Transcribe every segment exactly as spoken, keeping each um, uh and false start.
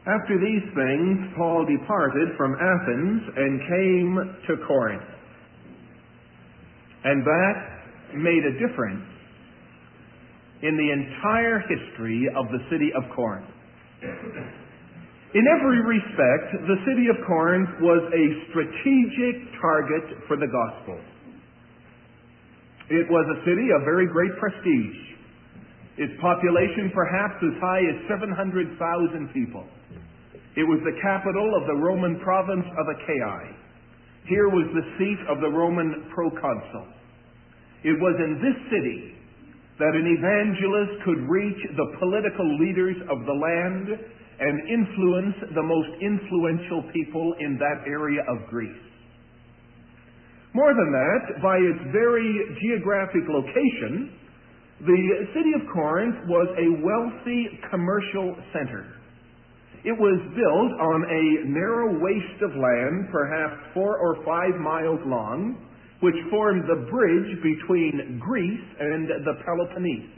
After these things, Paul departed from Athens and came to Corinth. And that made a difference in the entire history of the city of Corinth. In every respect, the city of Corinth was a strategic target for the gospel. It was a city of very great prestige. Its population perhaps as high as seven hundred thousand people. It was the capital of the Roman province of Achaia. Here was the seat of the Roman proconsul. It was in this city that an evangelist could reach the political leaders of the land and influence the most influential people in that area of Greece. More than that, by its very geographic location, the city of Corinth was a wealthy commercial center. It was built on a narrow waste of land, perhaps four or five miles long, which formed the bridge between Greece and the Peloponnese.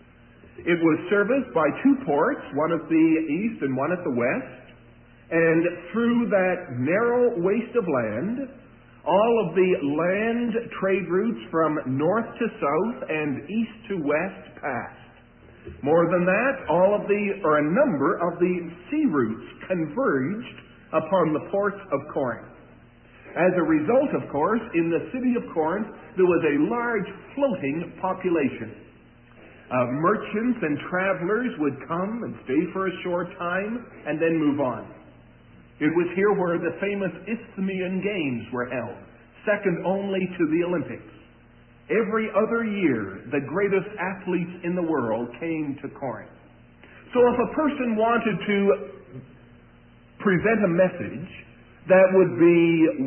It was serviced by two ports, one at the east and one at the west, and through that narrow waste of land, all of the land trade routes from north to south and east to west passed. More than that, all of the, or a number of the sea routes converged upon the ports of Corinth. As a result, of course, in the city of Corinth, there was a large floating population. Uh, merchants and travelers would come and stay for a short time and then move on. It was here where the famous Isthmian Games were held, second only to the Olympics. Every other year, the greatest athletes in the world came to Corinth. So if a person wanted to present a message that would be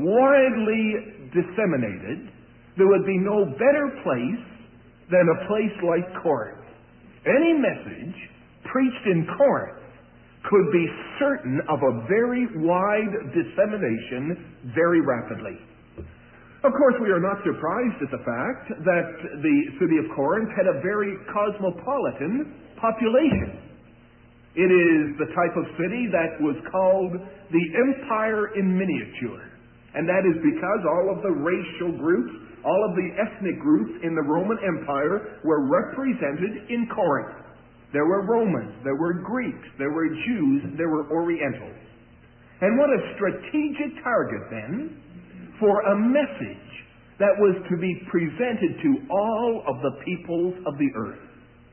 widely disseminated, there would be no better place than a place like Corinth. Any message preached in Corinth could be certain of a very wide dissemination very rapidly. Of course, we are not surprised at the fact that the city of Corinth had a very cosmopolitan population. It is the type of city that was called the empire in miniature. And that is because all of the racial groups, all of the ethnic groups in the Roman Empire were represented in Corinth. There were Romans, there were Greeks, there were Jews, there were Orientals. And what a strategic target then for a message that was to be presented to all of the peoples of the earth.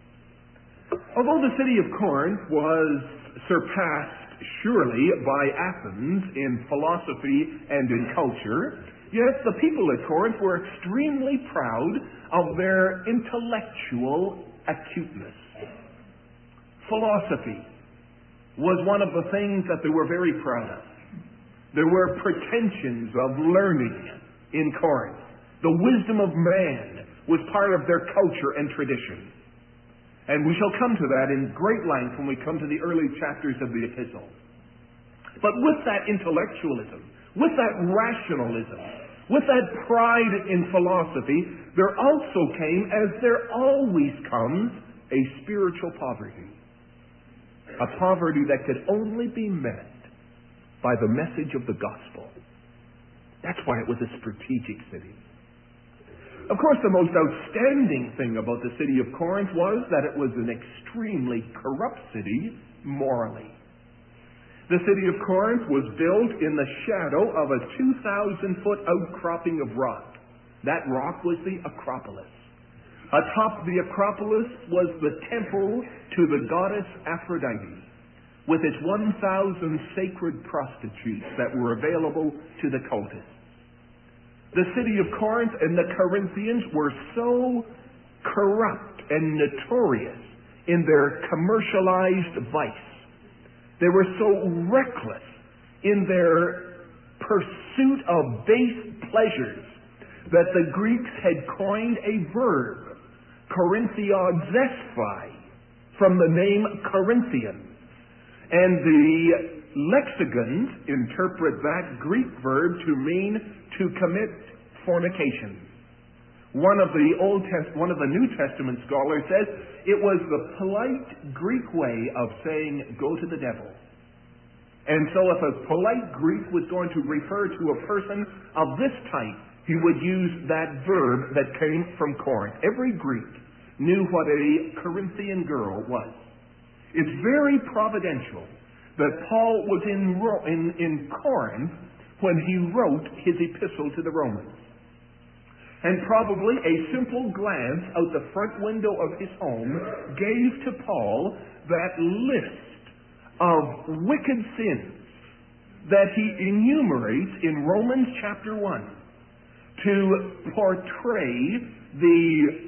Although the city of Corinth was surpassed surely by Athens in philosophy and in culture, yet the people at Corinth were extremely proud of their intellectual acuteness. Philosophy was one of the things that they were very proud of. There were pretensions of learning in Corinth. The wisdom of man was part of their culture and tradition. And we shall come to that in great length when we come to the early chapters of the epistle. But with that intellectualism, with that rationalism, with that pride in philosophy, there also came, as there always comes, a spiritual poverty. A poverty that could only be met by the message of the gospel. That's why it was a strategic city. Of course, the most outstanding thing about the city of Corinth was that it was an extremely corrupt city morally. The city of Corinth was built in the shadow of a two thousand foot outcropping of rock. That rock was the Acropolis. Atop the Acropolis was the temple to the goddess Aphrodite, with its one thousand sacred prostitutes that were available to the cultists. The city of Corinth and the Corinthians were so corrupt and notorious in their commercialized vice. They were so reckless in their pursuit of base pleasures that the Greeks had coined a verb, Corinthiozesphai, from the name Corinthian. And the lexicons interpret that Greek verb to mean to commit fornication. One of the Old Test, one of the New Testament scholars says it was the polite Greek way of saying go to the devil. And so if a polite Greek was going to refer to a person of this type, he would use that verb that came from Corinth. Every Greek knew what a Corinthian girl was. It's very providential that Paul was in, in, in Corinth when he wrote his epistle to the Romans. And probably a simple glance out the front window of his home gave to Paul that list of wicked sins that he enumerates in Romans chapter one to portray the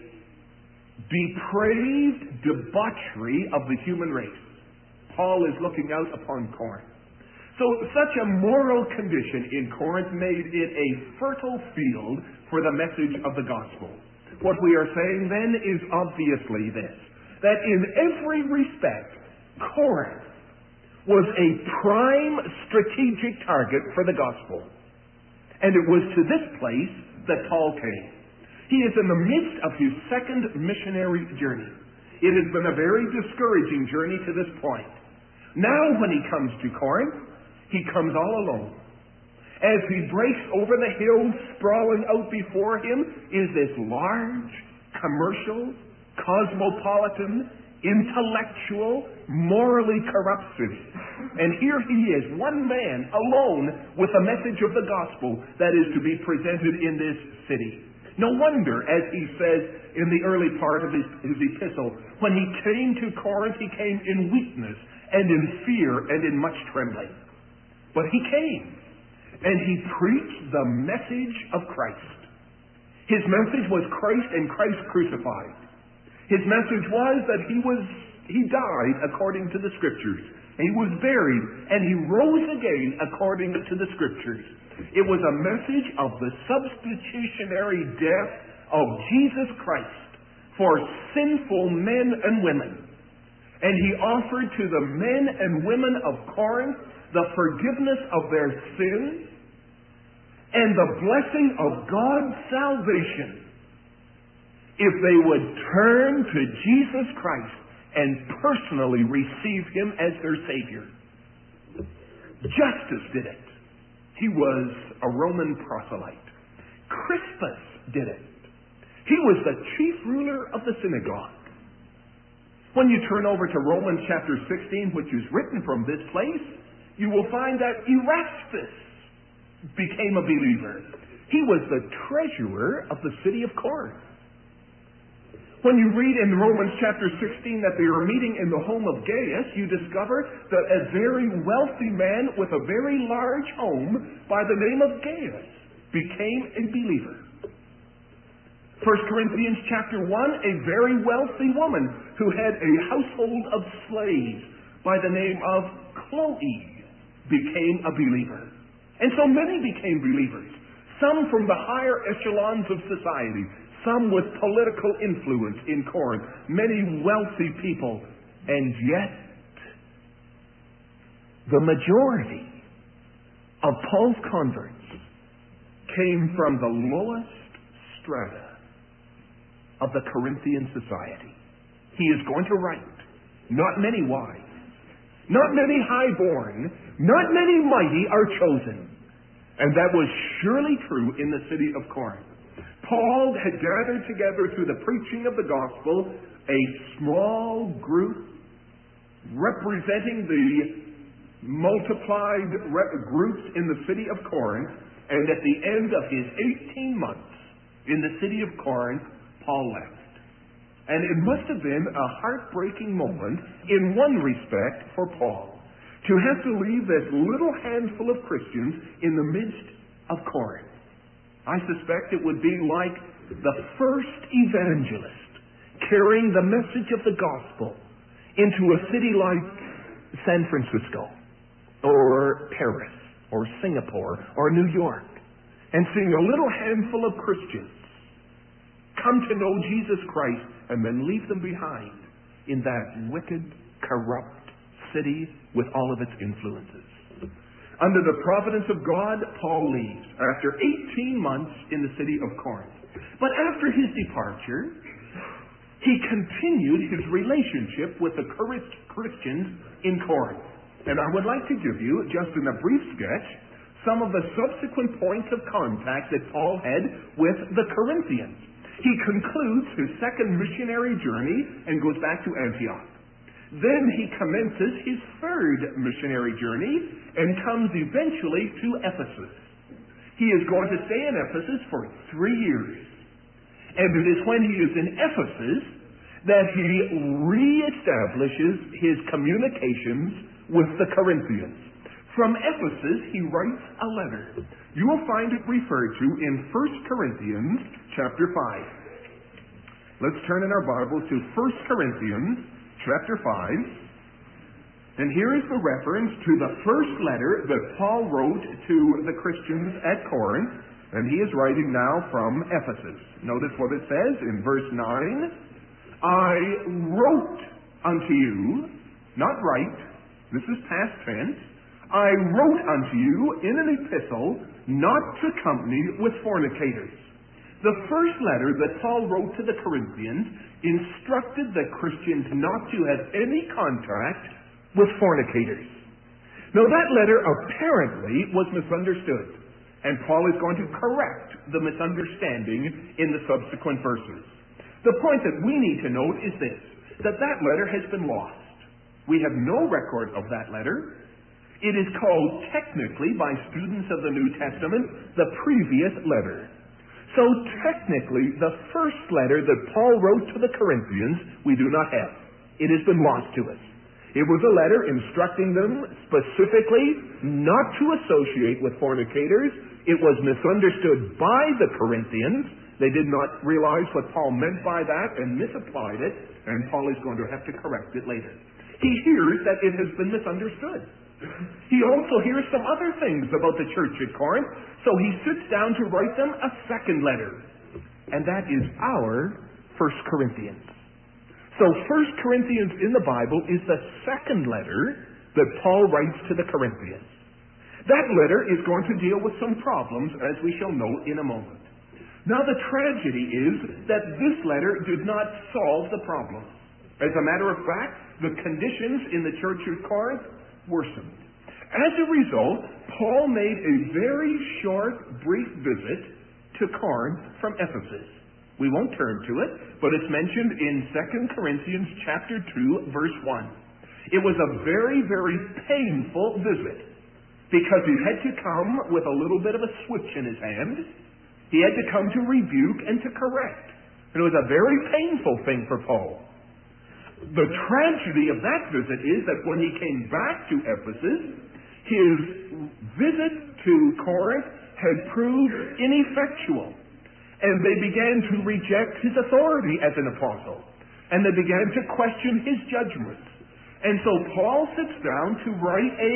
depraved debauchery of the human race. Paul is looking out upon Corinth. So such a moral condition in Corinth made it a fertile field for the message of the gospel. What we are saying then is obviously this, that in every respect, Corinth was a prime strategic target for the gospel. And it was to this place that Paul came. He is in the midst of his second missionary journey. It has been a very discouraging journey to this point. Now when he comes to Corinth, he comes all alone. As he breaks over the hills, sprawling out before him is this large, commercial, cosmopolitan, intellectual, morally corrupt city. And here he is, one man, alone, with the message of the gospel that is to be presented in this city. No wonder, as he says in the early part of his, his epistle, when he came to Corinth, he came in weakness and in fear and in much trembling. But he came, and he preached the message of Christ. His message was Christ and Christ crucified. His message was that he was he died according to the Scriptures. He was buried, and he rose again according to the Scriptures. It was a message of the substitutionary death of Jesus Christ for sinful men and women. And he offered to the men and women of Corinth the forgiveness of their sins and the blessing of God's salvation if they would turn to Jesus Christ and personally receive him as their Savior. Justus did it. He was a Roman proselyte. Crispus did it. He was the chief ruler of the synagogue. When you turn over to Romans chapter sixteen, which is written from this place, you will find that Erastus became a believer. He was the treasurer of the city of Corinth. When you read in Romans chapter sixteen that they are meeting in the home of Gaius, you discover that a very wealthy man with a very large home by the name of Gaius became a believer. First Corinthians chapter one, a very wealthy woman who had a household of slaves by the name of Chloe became a believer. And so many became believers. Some from the higher echelons of society, some with political influence in Corinth, many wealthy people, and yet the majority of Paul's converts came from the lowest strata of the Corinthian society. He is going to write, not many wise, not many high-born, not many mighty are chosen. And that was surely true in the city of Corinth. Paul had gathered together through the preaching of the gospel a small group representing the multiplied groups in the city of Corinth, and at the end of his eighteen months in the city of Corinth, Paul left. And it must have been a heartbreaking moment in one respect for Paul, to have to leave this little handful of Christians in the midst of Corinth. I suspect it would be like the first evangelist carrying the message of the gospel into a city like San Francisco or Paris or Singapore or New York, and seeing a little handful of Christians come to know Jesus Christ and then leave them behind in that wicked, corrupt city with all of its influences. Under the providence of God, Paul leaves after eighteen months in the city of Corinth. But after his departure, he continued his relationship with the Christians in Corinth. And I would like to give you, just in a brief sketch, some of the subsequent points of contact that Paul had with the Corinthians. He concludes his second missionary journey and goes back to Antioch. Then he commences his third missionary journey and comes eventually to Ephesus. He is going to stay in Ephesus for three years. And it is when he is in Ephesus that he reestablishes his communications with the Corinthians. From Ephesus, he writes a letter. You will find it referred to in First Corinthians chapter five. Let's turn in our Bibles to First Corinthians chapter five. And here is the reference to the first letter that Paul wrote to the Christians at Corinth. And he is writing now from Ephesus. Notice what it says in verse nine. I wrote unto you, not write, this is past tense, I wrote unto you in an epistle not to company with fornicators. The first letter that Paul wrote to the Corinthians instructed the Christians not to have any contact with fornicators. Now that letter apparently was misunderstood, and Paul is going to correct the misunderstanding in the subsequent verses. The point that we need to note is this, that that letter has been lost. We have no record of that letter. It is called technically by students of the New Testament the previous letter. So technically the first letter that Paul wrote to the Corinthians we do not have. It has been lost to us. It was a letter instructing them specifically not to associate with fornicators. It was misunderstood by the Corinthians. They did not realize what Paul meant by that and misapplied it, and Paul is going to have to correct it later. He hears that it has been misunderstood. He also hears some other things about the church at Corinth, so he sits down to write them a second letter. And that is our First Corinthians. So First Corinthians in the Bible is the second letter that Paul writes to the Corinthians. That letter is going to deal with some problems, as we shall know in a moment. Now the tragedy is that this letter did not solve the problem. As a matter of fact, the conditions in the church of Corinth worsened. As a result, Paul made a very short, brief visit to Corinth from Ephesus. We won't turn to it, but it's mentioned in Second Corinthians chapter two, verse one. It was a very, very painful visit because he had to come with a little bit of a switch in his hand. He had to come to rebuke and to correct. And it was a very painful thing for Paul. The tragedy of that visit is that when he came back to Ephesus, his visit to Corinth had proved ineffectual. And they began to reject his authority as an apostle. And they began to question his judgments. And so Paul sits down to write a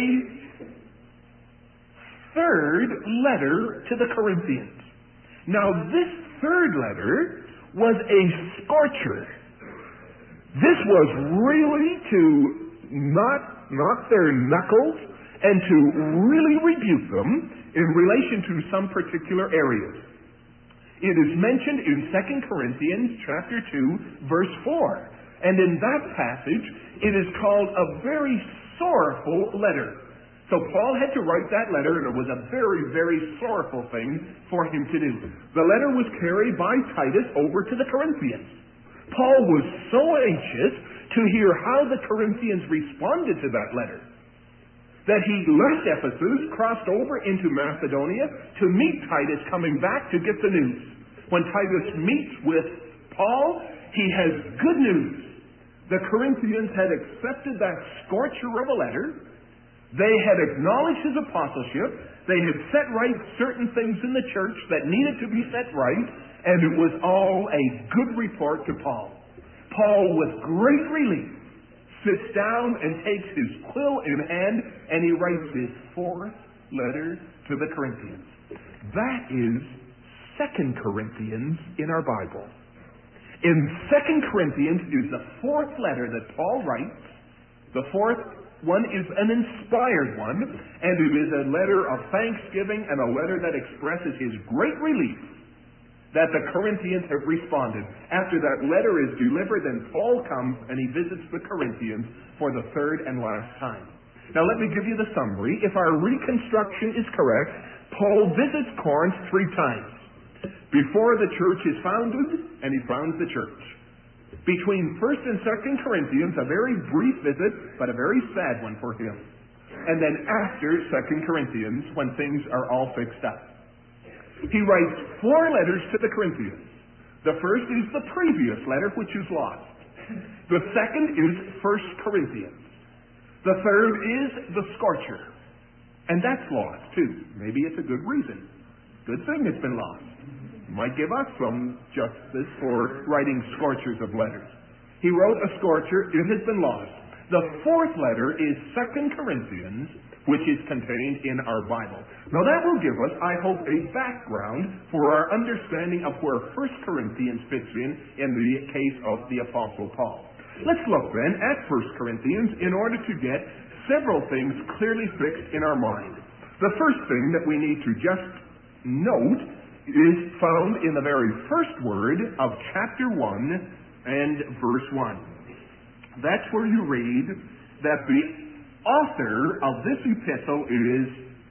third letter to the Corinthians. Now this third letter was a scorcher. This was really to knock, knock their knuckles and to really rebuke them in relation to some particular areas. It is mentioned in Second Corinthians chapter two, verse four. And in that passage, it is called a very sorrowful letter. So Paul had to write that letter, and it was a very, very sorrowful thing for him to do. The letter was carried by Titus over to the Corinthians. Paul was so anxious to hear how the Corinthians responded to that letter that he left Ephesus, crossed over into Macedonia to meet Titus coming back to get the news. When Titus meets with Paul, he has good news. The Corinthians had accepted that scorcher of a letter. They had acknowledged his apostleship. They had set right certain things in the church that needed to be set right, and it was all a good report to Paul. Paul, with great relief, sits down and takes his quill in hand, and he writes his fourth letter to the Corinthians. That is Second Corinthians in our Bible. In Second Corinthians is the fourth letter that Paul writes. The fourth one is an inspired one, and it is a letter of thanksgiving and a letter that expresses his great relief that the Corinthians have responded. After that letter is delivered, then Paul comes and he visits the Corinthians for the third and last time. Now let me give you the summary. If our reconstruction is correct, Paul visits Corinth three times. Before the church is founded, and he founds the church. Between First and Second Corinthians, a very brief visit, but a very sad one for him. And then after Second Corinthians, when things are all fixed up. He writes four letters to the Corinthians. The first is the previous letter, which is lost. The second is First Corinthians. The third is the Scorcher. And that's lost, too. Maybe it's a good reason. Good thing it's been lost. Might give us some justice for writing scorchers of letters. He wrote a scorcher, it has been lost. The fourth letter is Second Corinthians, which is contained in our Bible. Now that will give us, I hope, a background for our understanding of where First Corinthians fits in in the case of the Apostle Paul. Let's look then at First Corinthians in order to get several things clearly fixed in our mind. The first thing that we need to just note is found in the very first word of chapter one and verse one. That's where you read that the author of this epistle is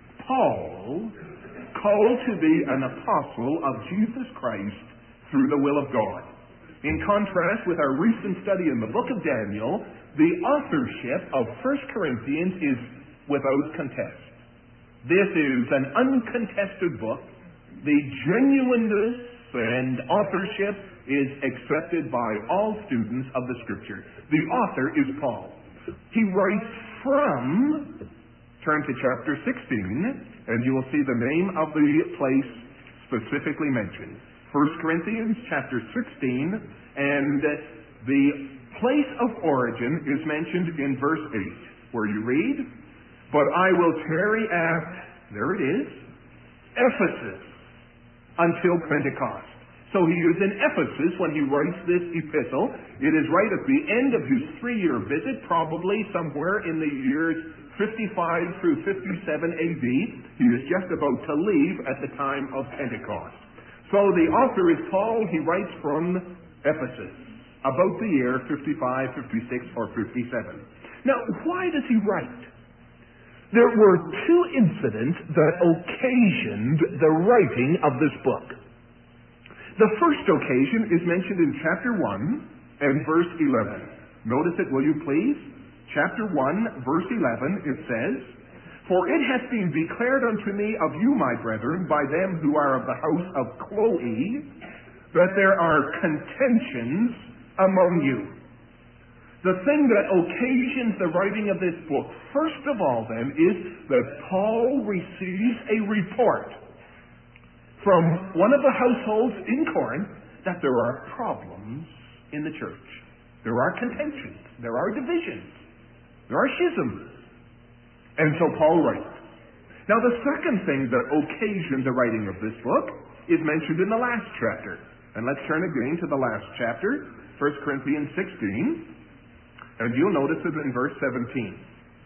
Paul, called to be an apostle of Jesus Christ through the will of God. In contrast with our recent study in the book of Daniel, the authorship of First Corinthians is without contest. This is an uncontested book. The genuineness and authorship is accepted by all students of the Scripture. The author is Paul. He writes from, turn to chapter sixteen, and you will see the name of the place specifically mentioned. First Corinthians chapter sixteen, and the place of origin is mentioned in verse eight, where you read, "But I will tarry at," there it is, "Ephesus until Pentecost." So he is in Ephesus when he writes this epistle. It is right at the end of his three-year visit, probably somewhere in the years fifty-five through fifty-seven A D. He is just about to leave at the time of Pentecost. So the author is Paul. He writes from Ephesus, about the year fifty-five, fifty-six, or fifty-seven. Now, why does he write? There were two incidents that occasioned the writing of this book. The first occasion is mentioned in chapter one and verse eleven. Notice it, will you please? Chapter one, verse eleven, it says, "For it hath been declared unto me of you, my brethren, by them who are of the house of Chloe, that there are contentions among you." The thing that occasions the writing of this book, first of all then, is that Paul receives a report from one of the households in Corinth that there are problems in the church. There are contentions. There are divisions. There are schisms. And so Paul writes. Now the second thing that occasioned the writing of this book is mentioned in the last chapter. And let's turn again to the last chapter, First Corinthians sixteen. And you'll notice it in verse seventeen.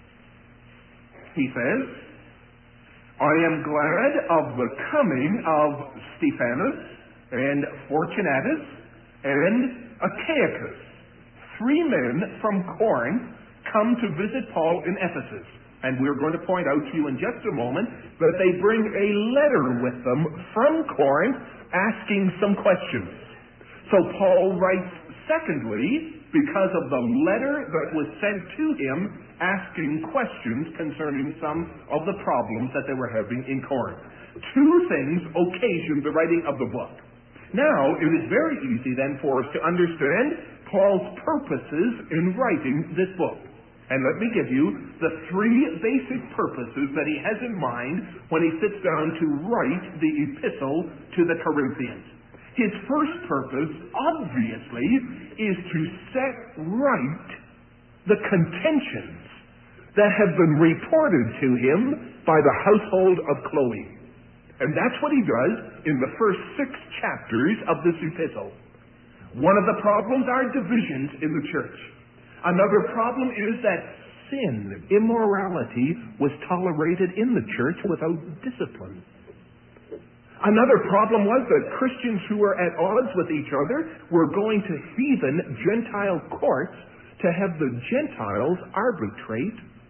He says, "I am glad of the coming of Stephanas and Fortunatus and Achaicus, three men from Corinth, come to visit Paul in Ephesus." And we're going to point out to you in just a moment that they bring a letter with them from Corinth asking some questions. So Paul writes, secondly, because of the letter that was sent to him asking questions concerning some of the problems that they were having in Corinth. Two things occasioned the writing of the book. Now, it is very easy then for us to understand Paul's purposes in writing this book. And let me give you the three basic purposes that he has in mind when he sits down to write the epistle to the Corinthians. His first purpose, obviously, is to set right the contentions that have been reported to him by the household of Chloe. And that's what he does in the first six chapters of this epistle. One of the problems are divisions in the church. Another problem is that sin, immorality, was tolerated in the church without discipline. Another problem was that Christians who were at odds with each other were going to heathen Gentile courts to have the Gentiles arbitrate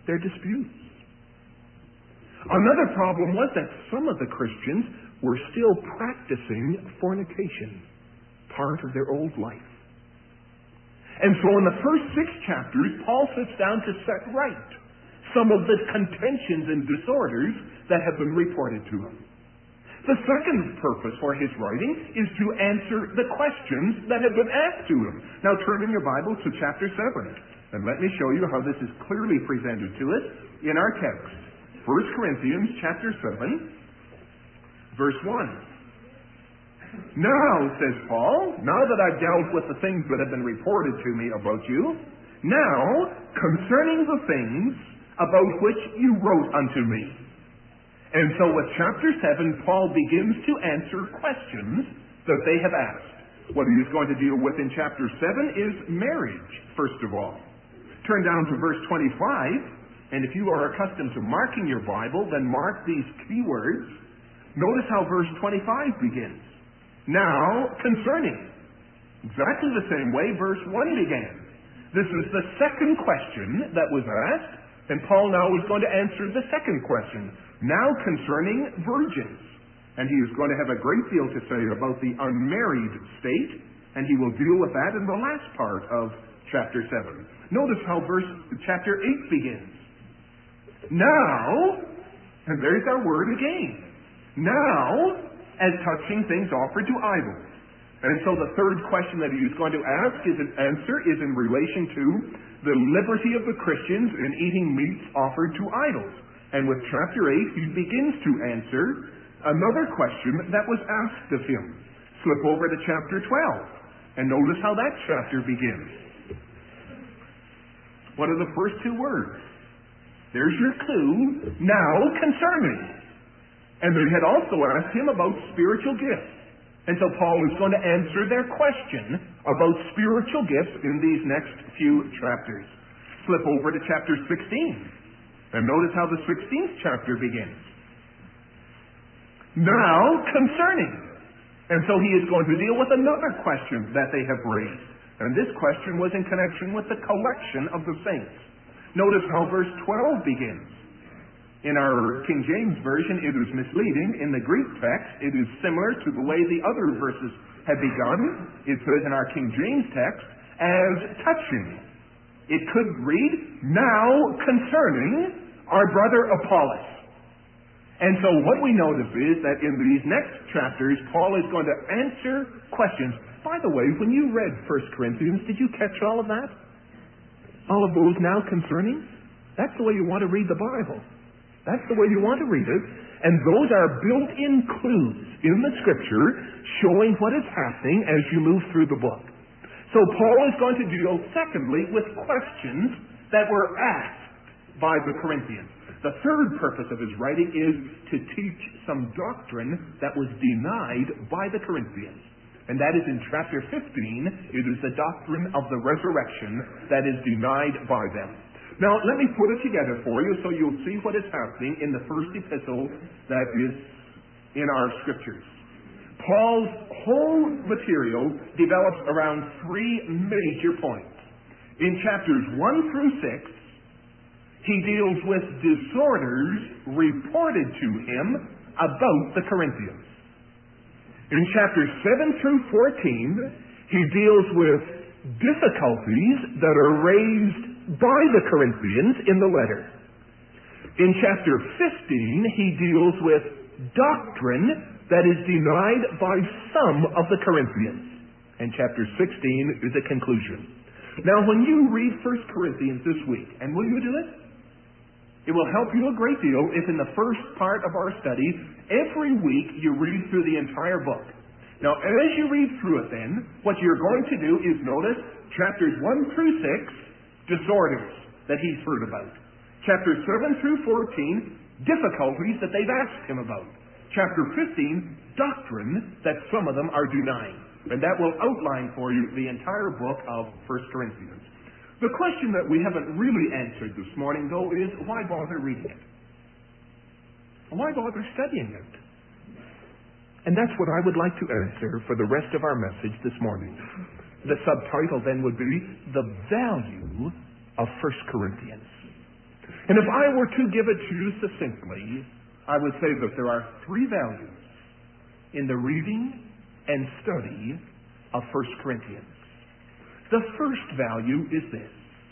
their disputes. Another problem was that some of the Christians were still practicing fornication, part of their old life. And so in the first six chapters, Paul sits down to set right some of the contentions and disorders that have been reported to him. The second purpose for his writing is to answer the questions that have been asked to him. Now turn in your Bible to chapter seven, and let me show you how this is clearly presented to us in our text. First Corinthians chapter seven, verse one. Now, says Paul, now that I've dealt with the things that have been reported to me about you, now concerning the things about which you wrote unto me. And so with chapter seven, Paul begins to answer questions that they have asked. What he is going to deal with in chapter seven is marriage, first of all. Turn down to verse twenty-five, and if you are accustomed to marking your Bible, then mark these key words. Notice how verse twenty-five begins. Now, concerning. Exactly the same way verse one began. This is the second question that was asked, and Paul now is going to answer the second question. Now concerning virgins. And he is going to have a great deal to say about the unmarried state, and he will deal with that in the last part of chapter seven. Notice how verse chapter eight begins. Now, and there's our word again. Now, as touching things offered to idols. And so the third question that he is going to ask is an answer is in relation to the liberty of the Christians in eating meats offered to idols. And with chapter eight, he begins to answer another question that was asked of him. Slip over to chapter twelve, and notice how that chapter begins. What are the first two words? There's your clue. Now concerning. And they had also asked him about spiritual gifts. And so Paul is going to answer their question about spiritual gifts in these next few chapters. Flip over to chapter sixteen. And notice how the sixteenth chapter begins. Now concerning. And so he is going to deal with another question that they have raised. And this question was in connection with the collection of the saints. Notice how verse twelve begins. In our King James Version, it is misleading. In the Greek text, it is similar to the way the other verses have begun. It says in our King James text, as touching. It could read, now concerning our brother Apollos. And so what we notice is that in these next chapters, Paul is going to answer questions. By the way, when you read First Corinthians, did you catch all of that? All of those now concerning? That's the way you want to read the Bible. That's the way you want to read it. And those are built-in clues in the Scripture showing what is happening as you move through the book. So Paul is going to deal, secondly, with questions that were asked by the Corinthians. The third purpose of his writing is to teach some doctrine that was denied by the Corinthians. And that is in chapter fifteen. It is the doctrine of the resurrection that is denied by them. Now, let me put it together for you so you'll see what is happening in the first epistle that is in our Scriptures. Paul's whole material develops around three major points. In chapters one through six, he deals with disorders reported to him about the Corinthians. In chapters seven through fourteen, he deals with difficulties that are raised by the Corinthians in the letter. In chapter fifteen, he deals with doctrine that is denied by some of the Corinthians. And chapter sixteen is a conclusion. Now, when you read First Corinthians this week, and will you do it? It will help you a great deal if in the first part of our study, every week you read through the entire book. Now, as you read through it then, what you're going to do is notice chapters one through six, disorders that he's heard about. Chapters seven through fourteen, difficulties that they've asked him about. Chapter fifteen, doctrine that some of them are denying. And that will outline for you the entire book of First Corinthians. The question that we haven't really answered this morning, though, is why bother reading it? Why bother studying it? And that's what I would like to answer for the rest of our message this morning. The subtitle then would be The Value of First Corinthians. And if I were to give it to you succinctly, I would say that there are three values in the reading and study of First Corinthians. The first value is this.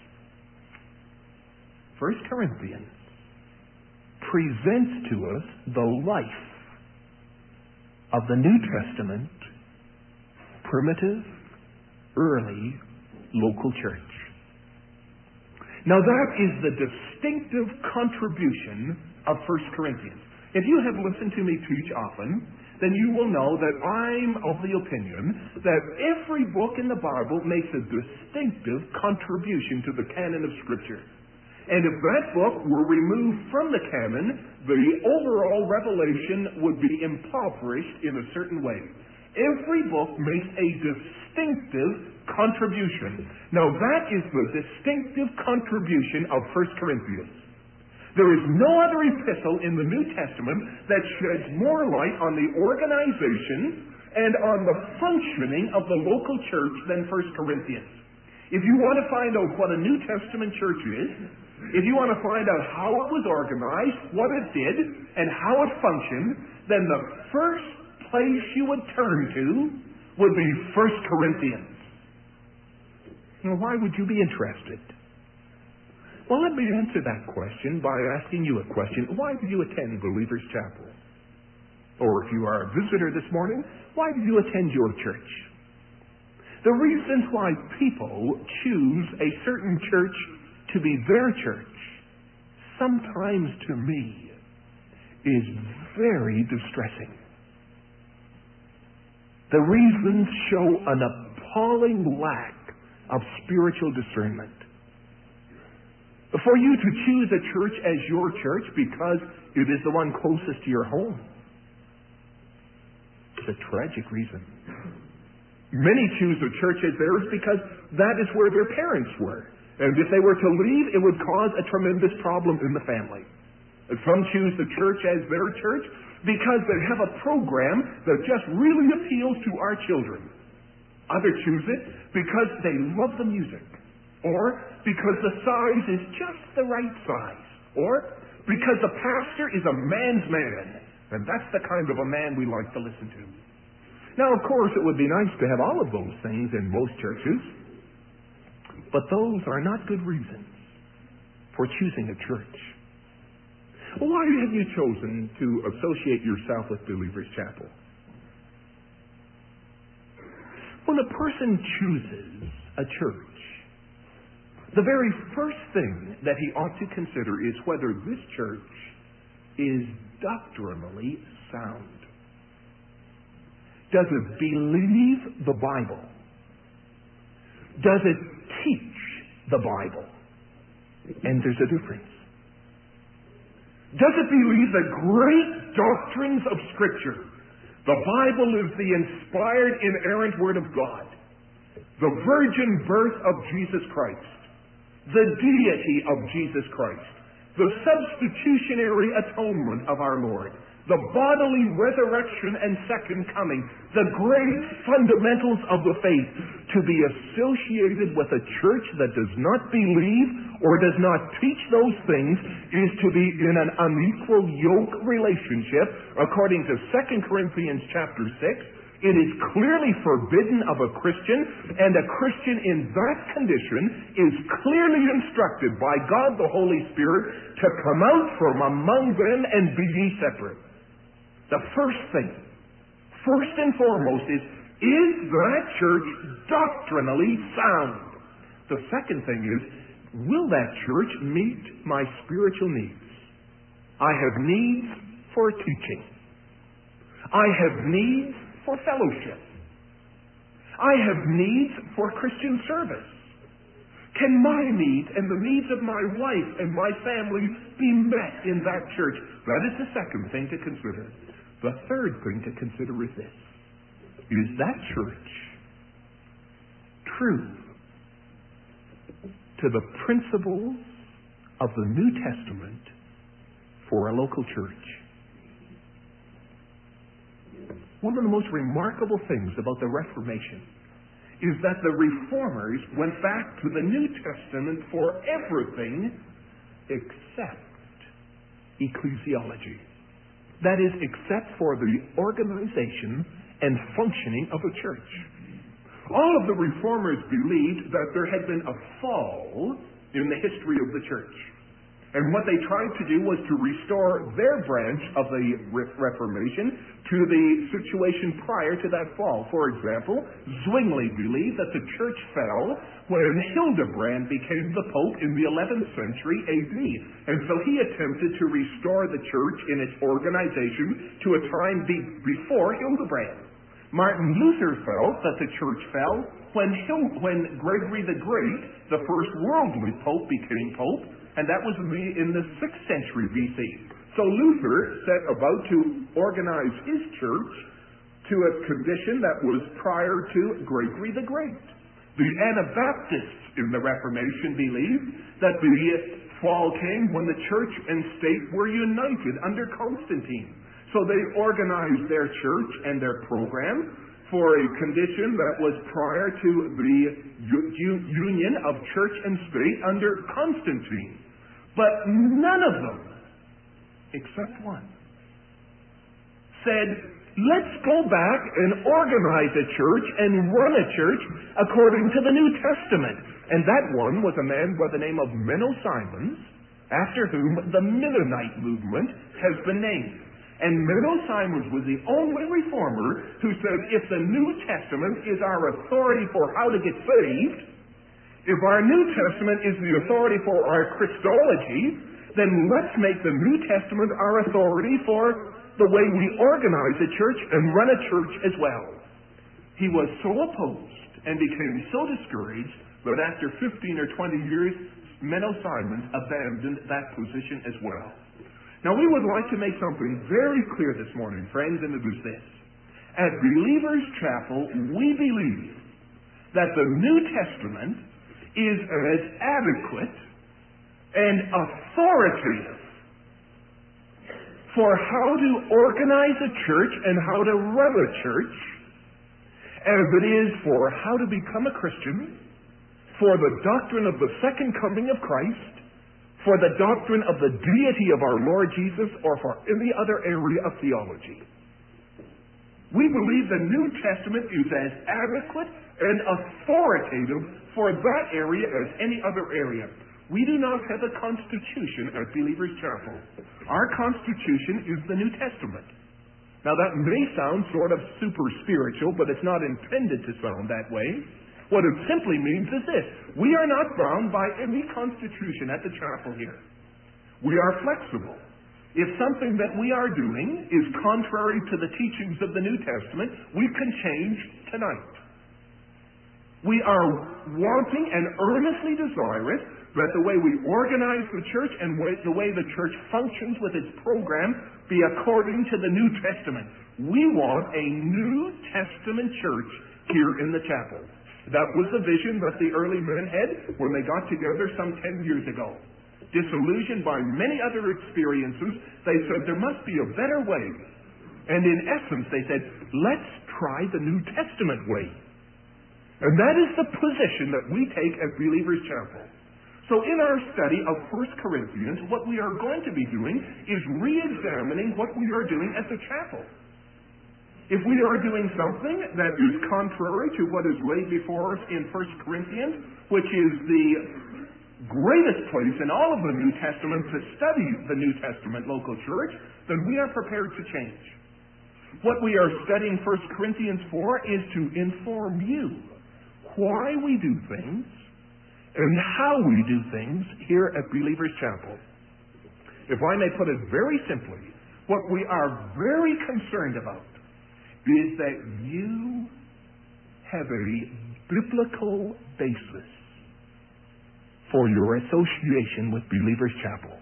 First Corinthians presents to us the life of the New Testament, primitive, early, local church. Now that is the distinctive contribution of First Corinthians. If you have listened to me teach often, then you will know that I'm of the opinion that every book in the Bible makes a distinctive contribution to the canon of Scripture. And if that book were removed from the canon, the overall revelation would be impoverished in a certain way. Every book makes a distinctive contribution. Now that is the distinctive contribution of First Corinthians. There is no other epistle in the New Testament that sheds more light on the organization and on the functioning of the local church than First Corinthians. If you want to find out what a New Testament church is, if you want to find out how it was organized, what it did, and how it functioned, then the first place you would turn to would be First Corinthians. Now, why would you be interested? Well, let me answer that question by asking you a question. Why did you attend Believers Chapel? Or if you are a visitor this morning, why did you attend your church? The reasons why people choose a certain church to be their church, sometimes to me, is very distressing. The reasons show an appalling lack of spiritual discernment. For you to choose a church as your church because it is the one closest to your home, it's a tragic reason. Many choose a church as theirs because that is where their parents were. And if they were to leave, it would cause a tremendous problem in the family. And some choose the church as their church because they have a program that just really appeals to our children. Others choose it because they love the music. Or because the size is just the right size. Or because the pastor is a man's man. And that's the kind of a man we like to listen to. Now, of course, it would be nice to have all of those things in most churches. But those are not good reasons for choosing a church. Why have you chosen to associate yourself with Believers Chapel? When a person chooses a church, the very first thing that he ought to consider is whether this church is doctrinally sound. Does it believe the Bible? Does it teach the Bible? And there's a difference. Does it believe the great doctrines of Scripture? The Bible is the inspired, inerrant Word of God. The virgin birth of Jesus Christ. The deity of Jesus Christ. The substitutionary atonement of our Lord. The bodily resurrection and second coming. The great fundamentals of the faith. To be associated with a church that does not believe or does not teach those things is to be in an unequal yoke relationship. According to Second Corinthians chapter six, it is clearly forbidden of a Christian, and a Christian in that condition is clearly instructed by God the Holy Spirit to come out from among them and be ye separate. The first thing, first and foremost, is, is that church doctrinally sound? The second thing is, will that church meet my spiritual needs? I have needs for teaching. I have needs for fellowship. I have needs for Christian service. Can my needs and the needs of my wife and my family be met in that church? That is the second thing to consider. The third thing to consider is this. Is that church true to the principles of the New Testament for a local church? One of the most remarkable things about the Reformation is that the Reformers went back to the New Testament for everything except ecclesiology. That is, except for the organization and functioning of a church. All of the reformers believed that there had been a fall in the history of the church. And what they tried to do was to restore their branch of the Reformation to the situation prior to that fall. For example, Zwingli believed that the church fell when Hildebrand became the Pope in the eleventh century A D. And so he attempted to restore the church in its organization to a time be- before Hildebrand. Martin Luther felt that the church fell when, Hil- when Gregory the Great, the first worldly Pope, became Pope, and that was in the, in the sixth century B C. So Luther set about to organize his church to a condition that was prior to Gregory the Great. The Anabaptists in the Reformation believed that the fall came when the church and state were united under Constantine. So they organized their church and their program for a condition that was prior to the u- union of church and state under Constantine. But none of them, except one, said, let's go back and organize a church and run a church according to the New Testament. And that one was a man by the name of Menno Simons, after whom the Mennonite movement has been named. And Menno Simons was the only reformer who said, if the New Testament is our authority for how to get saved, if our New Testament is the authority for our Christology, then let's make the New Testament our authority for the way we organize a church and run a church as well. He was so opposed and became so discouraged that after fifteen or twenty years, Menno Simons abandoned that position as well. Now, we would like to make something very clear this morning, friends, and it is this. At Believers Chapel, we believe that the New Testament is as adequate and authoritative for how to organize a church and how to run a church as it is for how to become a Christian, for the doctrine of the second coming of Christ, for the doctrine of the deity of our Lord Jesus, or for any other area of theology. We believe the New Testament is as adequate and authoritative for that area as any other area. We do not have a constitution at Believers Chapel. Our constitution is the New Testament. Now that may sound sort of super spiritual, but it's not intended to sound that way. What it simply means is this: we are not bound by any constitution at the chapel here. We are flexible. If something that we are doing is contrary to the teachings of the New Testament, we can change tonight. We are wanting and earnestly desirous that the way we organize the church and the way the church functions with its program be according to the New Testament. We want a New Testament church here in the chapel. That was the vision that the early men had when they got together some ten years ago. Disillusioned by many other experiences, they said there must be a better way. And in essence, they said, let's try the New Testament way. And that is the position that we take at Believers Chapel. So in our study of First Corinthians, what we are going to be doing is re-examining what we are doing at the chapel. If we are doing something that is contrary to what is laid before us in First Corinthians, which is the greatest place in all of the New Testament to study the New Testament local church, then we are prepared to change. What we are studying First Corinthians for is to inform you why we do things and how we do things here at Believers Chapel. If I may put it very simply, what we are very concerned about is that you have a biblical basis for your association with Believers Chapel.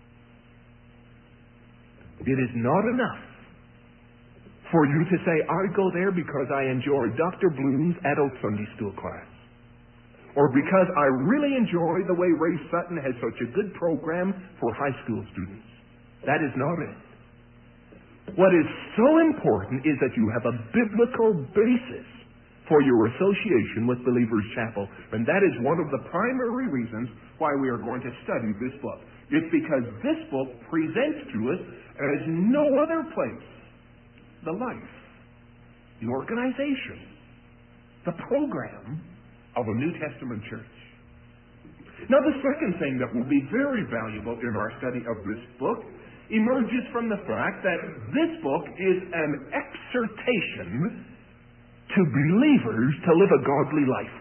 It is not enough for you to say, I go there because I enjoy Doctor Bloom's adult Sunday school class, or because I really enjoy the way Ray Sutton has such a good program for high school students. That is not it. What is so important is that you have a biblical basis for your association with Believers Chapel. And that is one of the primary reasons why we are going to study this book. It's because this book presents to us, as no other place, the life, the organization, the program of a New Testament church. Now, the second thing that will be very valuable in our study of this book emerges from the fact that this book is an exhortation to believers to live a godly life.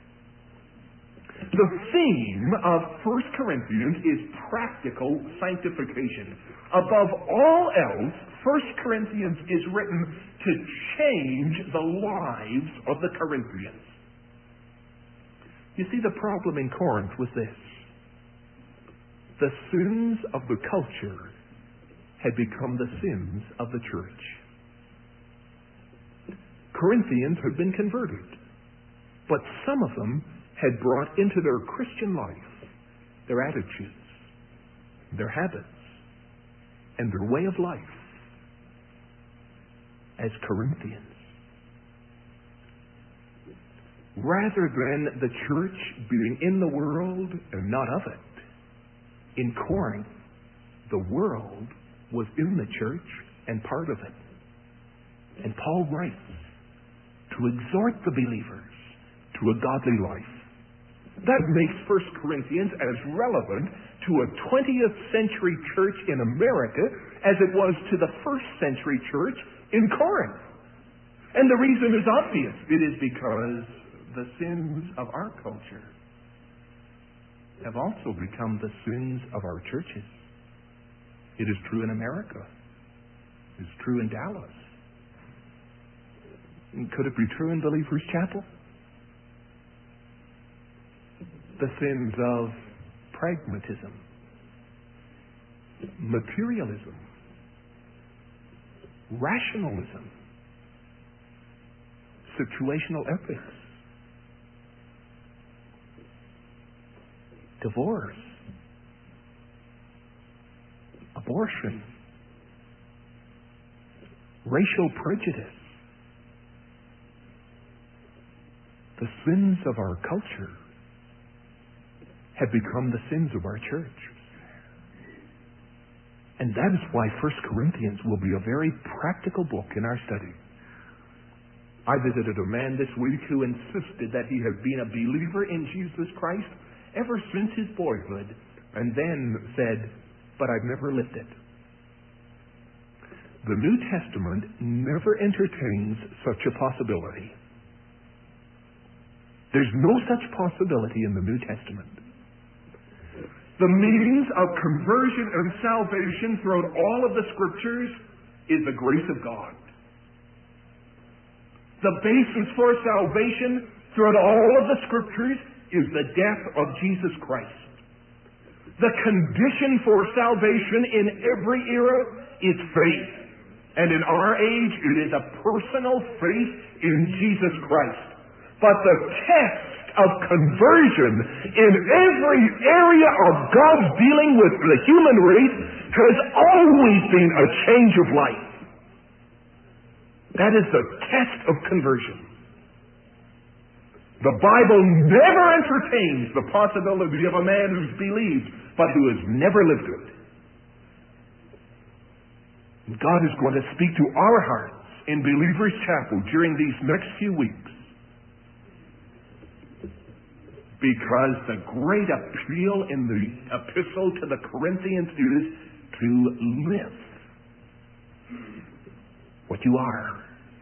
The theme of First Corinthians is practical sanctification. Above all else, First Corinthians is written to change the lives of the Corinthians. You see, the problem in Corinth was this. The sins of the culture had become the sins of the church. Corinthians had been converted, but some of them had brought into their Christian life their attitudes, their habits, and their way of life as Corinthians. Rather than the church being in the world and not of it, in Corinth, the world was in the church and part of it. And Paul writes to exhort the believers to a godly life. That makes First Corinthians as relevant to a twentieth century church in America as it was to the first century church in Corinth. And the reason is obvious. It is because the sins of our culture have also become the sins of our churches. It is true in America. It is true in Dallas. And could it be true in Believers Chapel? The sins of pragmatism, materialism, rationalism, situational ethics, divorce, abortion, racial prejudice. The sins of our culture have become the sins of our church. And that is why First Corinthians will be a very practical book in our study. I visited a man this week who insisted that he had been a believer in Jesus Christ ever since his boyhood, and then said, but I've never lived it. The New Testament never entertains such a possibility. There's no such possibility in the New Testament. The means of conversion and salvation throughout all of the Scriptures is the grace of God. The basis for salvation throughout all of the Scriptures is the death of Jesus Christ. The condition for salvation in every era is faith. And in our age, it is a personal faith in Jesus Christ. But the test of conversion in every area of God's dealing with the human race has always been a change of life. That is the test of conversion. The Bible never entertains the possibility of a man who's believed but who has never lived it. God is going to speak to our hearts in Believers Chapel during these next few weeks, because the great appeal in the epistle to the Corinthians is to live what you are.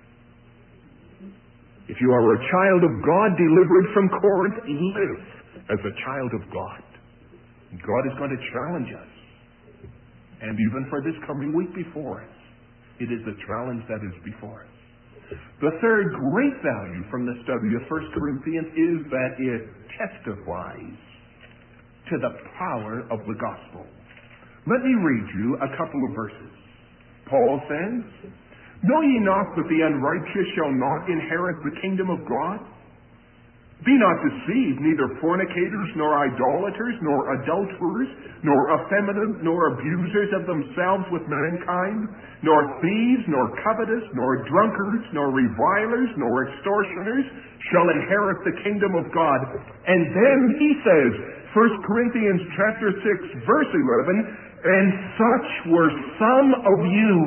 If you are a child of God delivered from Corinth, live as a child of God. God is going to challenge us. And even for this coming week before us, it is the challenge that is before us. The third great value from the study of First Corinthians is that it testifies to the power of the gospel. Let me read you a couple of verses. Paul says, "Know ye not that the unrighteous shall not inherit the kingdom of God? Be not deceived, neither fornicators, nor idolaters, nor adulterers, nor effeminate, nor abusers of themselves with mankind, nor thieves, nor covetous, nor drunkards, nor revilers, nor extortioners shall inherit the kingdom of God. And then he says, First Corinthians chapter six, verse eleven, and such were some of you.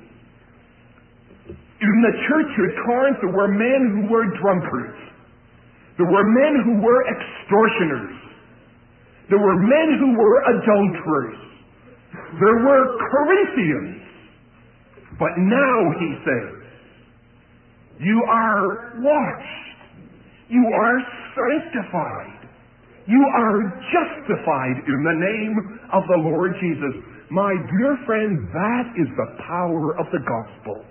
In the church at Corinth, there were men who were drunkards. There were men who were extortioners. There were men who were adulterers. There were Corinthians. But now, he says, you are washed. You are sanctified. You are justified in the name of the Lord Jesus. My dear friend, that is the power of the gospel.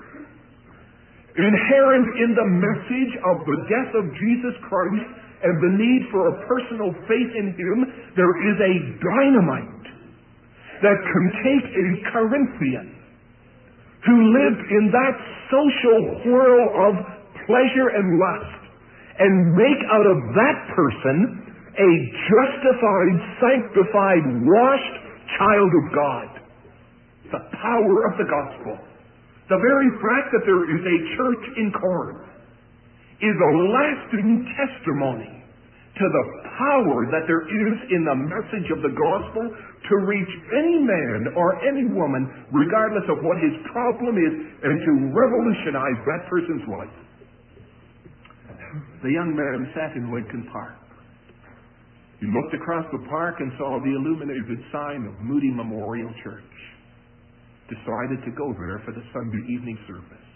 Inherent in the message of the death of Jesus Christ and the need for a personal faith in Him, there is a dynamite that can take a Corinthian who lived in that social whirl of pleasure and lust and make out of that person a justified, sanctified, washed child of God. The power of the gospel. The very fact that there is a church in Corinth is a lasting testimony to the power that there is in the message of the gospel to reach any man or any woman, regardless of what his problem is, and to revolutionize that person's life. The young man sat in Lincoln Park. He looked across the park and saw the illuminated sign of Moody Memorial Church. Decided to go there for the Sunday evening service.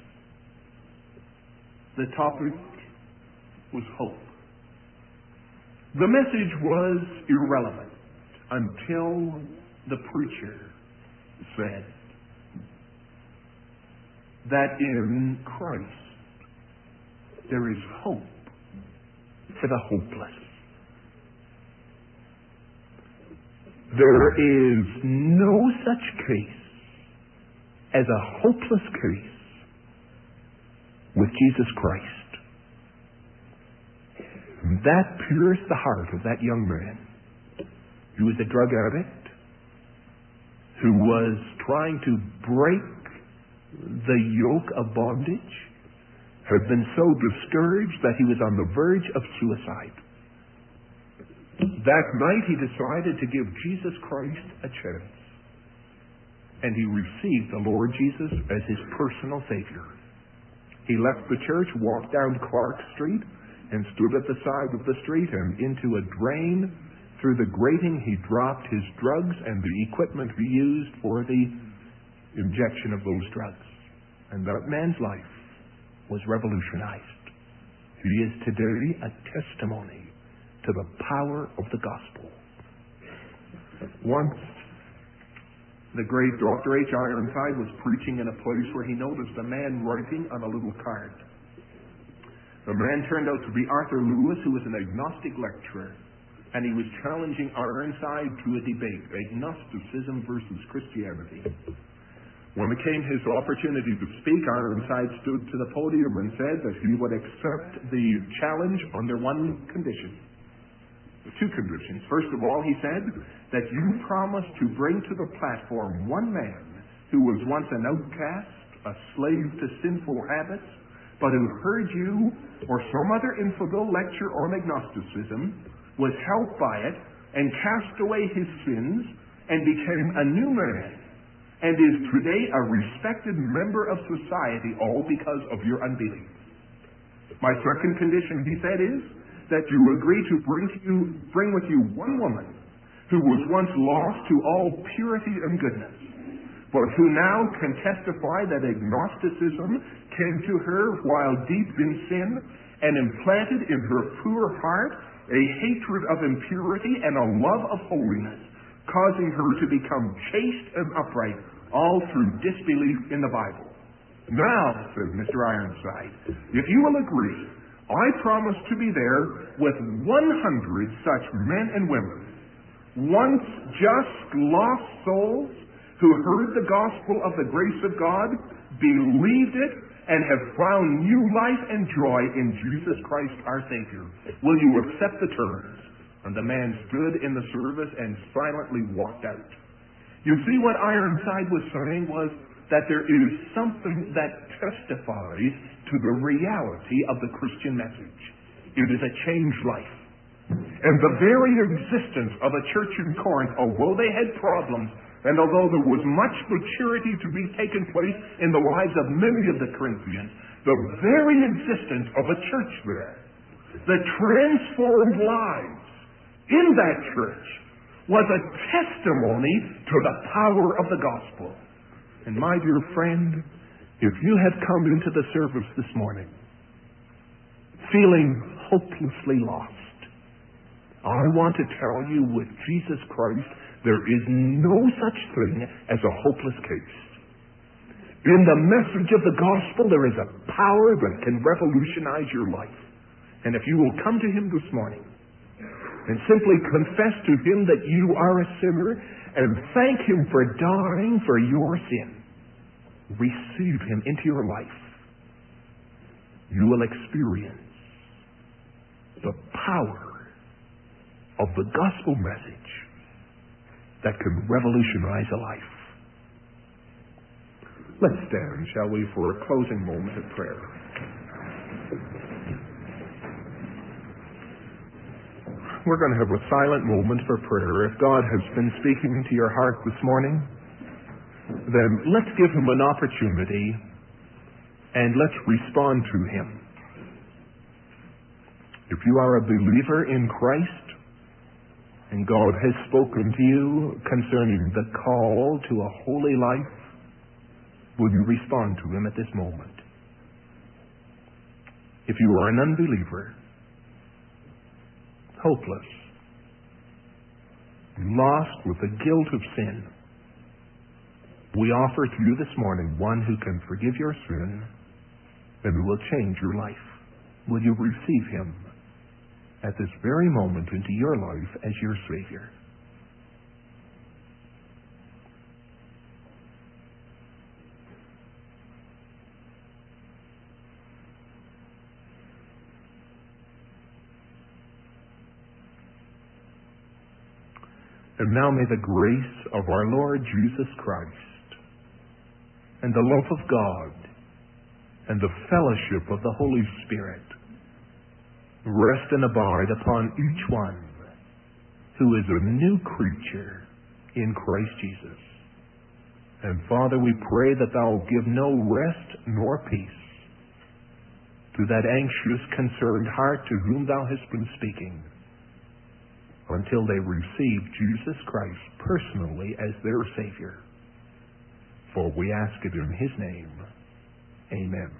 The topic was hope. The message was irrelevant until the preacher said that in Christ there is hope for the hopeless. There is no such case as a hopeless case with Jesus Christ. That pierced the heart of that young man. He was a drug addict who was trying to break the yoke of bondage, had been so discouraged that he was on the verge of suicide. That night he decided to give Jesus Christ a chance. And he received the Lord Jesus as his personal Savior. He left the church, walked down Clark Street, and stood at the side of the street, and into a drain. Through the grating he dropped his drugs and the equipment he used for the injection of those drugs. And that man's life was revolutionized. He is today a testimony to the power of the gospel. Once, the great Doctor H. Ironside was preaching in a place where he noticed a man writing on a little card. The man turned out to be Arthur Lewis, who was an agnostic lecturer, and he was challenging Ironside to a debate, agnosticism versus Christianity. When it came his opportunity to speak, Ironside stood to the podium and said that he would accept the challenge under one condition. Two conditions. First of all, he said that you promised to bring to the platform one man who was once an outcast, a slave to sinful habits, but who heard you or some other infidel lecture on agnosticism, was helped by it, and cast away his sins, and became a new man, and is today a respected member of society, all because of your unbelief. My second condition, he said, is that you agree to bring to you, bring with you one woman who was once lost to all purity and goodness, but who now can testify that agnosticism came to her while deep in sin and implanted in her poor heart a hatred of impurity and a love of holiness, causing her to become chaste and upright, all through disbelief in the Bible. Now, said Mister Ironside, if you will agree, I promise to be there with one hundred such men and women, once just lost souls who heard the gospel of the grace of God, believed it, and have found new life and joy in Jesus Christ our Savior? Will you accept the terms? And the man stood in the service and silently walked out. You see, what Ironside was saying was that there is something that testifies to the reality of the Christian message. It is a changed life. And the very existence of a church in Corinth, although they had problems, and although there was much maturity to be taken place in the lives of many of the Corinthians, the very existence of a church there, the transformed lives in that church, was a testimony to the power of the gospel. And my dear friend, if you have come into the service this morning feeling hopelessly lost, I want to tell you, with Jesus Christ, there is no such thing as a hopeless case. In the message of the gospel, there is a power that can revolutionize your life. And if you will come to Him this morning and simply confess to Him that you are a sinner and thank Him for dying for your sin, receive Him into your life, you will experience the power of the gospel message that can revolutionize a life. Let's stand, shall we, for a closing moment of prayer. We're going to have a silent moment for prayer. If God has been speaking to your heart this morning, then let's give Him an opportunity and let's respond to Him. If you are a believer in Christ, and God has spoken to you concerning the call to a holy life, will you respond to Him at this moment? If you are an unbeliever, hopeless, lost with the guilt of sin, we offer to you this morning one who can forgive your sin and who will change your life. Will you receive Him at this very moment into your life as your Savior? And now may the grace of our Lord Jesus Christ and the love of God and the fellowship of the Holy Spirit rest and abide upon each one who is a new creature in Christ Jesus. And Father, we pray that Thou will give no rest nor peace to that anxious, concerned heart to whom Thou hast been speaking until they receive Jesus Christ personally as their Savior. For we ask it in His name. Amen.